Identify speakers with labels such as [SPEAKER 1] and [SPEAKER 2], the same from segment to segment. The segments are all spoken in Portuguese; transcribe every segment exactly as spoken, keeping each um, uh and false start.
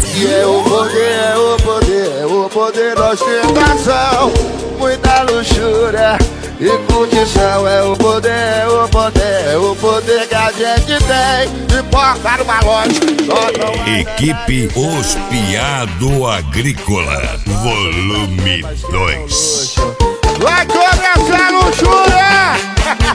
[SPEAKER 1] E é o poder, é o poder, é o poder da ostentação. Muita luxúria e curtição. É o poder, é o poder, é o poder que a gente tem de portar uma loja.
[SPEAKER 2] Equipe Os Piado Agrícola, volume dois.
[SPEAKER 1] Vai começar a luxúria!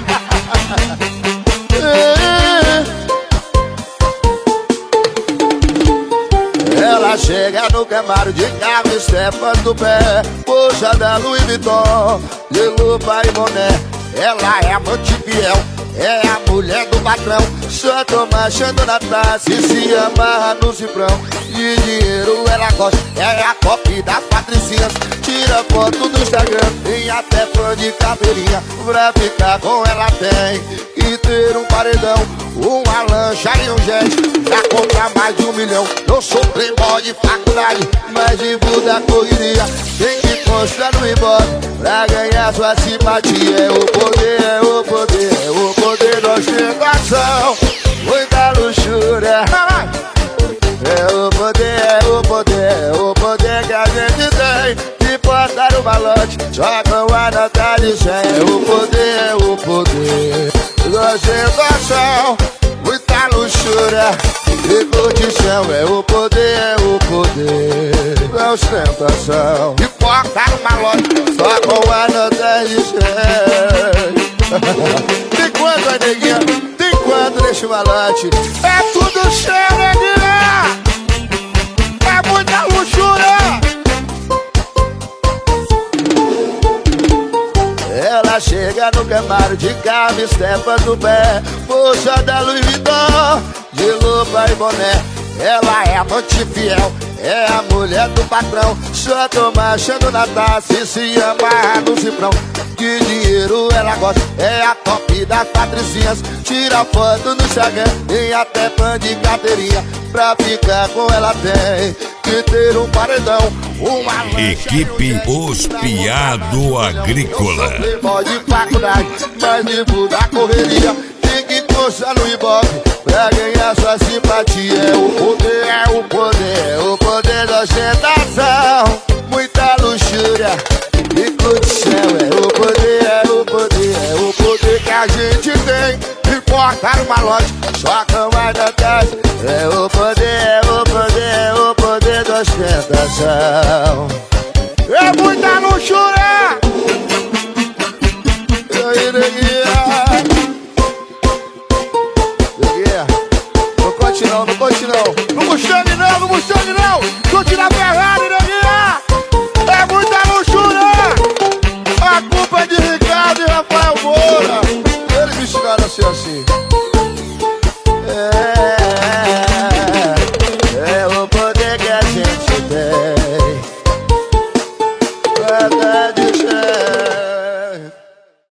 [SPEAKER 1] Ela chega no Camaro de carro, Stefan do pé, poxa da Louis Vuitton, de lupa e boné. Ela é amante fiel, é a mulher do patrão, só toma achando na taça e se amarra no cifrão. De dinheiro ela gosta, é a top das patricinhas, tira foto do Instagram, tem até fã de carteirinha. Pra ficar com ela tem que ter um paredão, uma lancha e um jet, pra comprar mais de um milhão. Eu sou playboy de faculdade, mas vivo da correria, tem que constar no Ibope pra ganhar sua simpatia. É o poder, é o poder, é o poder da ostentação. Muita luxúria. É o poder, é o poder, é o poder que a gente tem de botar o malote, joga uma nota de cem. É o poder, é o poder da ostentação. Muita luxúria e curtição. É o poder, é o poder da ostentação. De botar o malote, só com a nota de cem. Tem quanto, aí, neguinha? Tem quanto nesse malote? É tudo cheio, neguinha! É muita luxúria! Ela chega no Camaro de carro, Stefan do pé, poxa da Louis Vuitton, de lupa e boné. Ela é amante fiel, é a mulher do patrão, só toma achando na taça e se amarra no cifrão. De dinheiro ela gosta, é a top das patricinhas, tira foto no Instagram, tem até fã de carteirinha. Pra ficar com ela tem que ter um paredão, uma
[SPEAKER 2] Equipe Os Piado Agrícola.
[SPEAKER 1] Pode faculdade, mas vivo da correria, tem que constar no Ibope pra ganhar sua simpatia. É o poder, é o poder, é o poder da ostentação. Muita luxúria e curtição. É o poder, é o poder, é o poder que a gente tem de cortar uma loja, só cama da taça. É o poder, é o poder, é o poder da ostentação. É muita luxúria! E aí, neguinha? Neguinha, não conte não, não conte não. Não Mustang não, não Mustang não. Conte na Ferrari, neguinha. É muita luxúria. A culpa é de Ricardo e Rafael Moura. Eles me ensinaram a ser assim. É.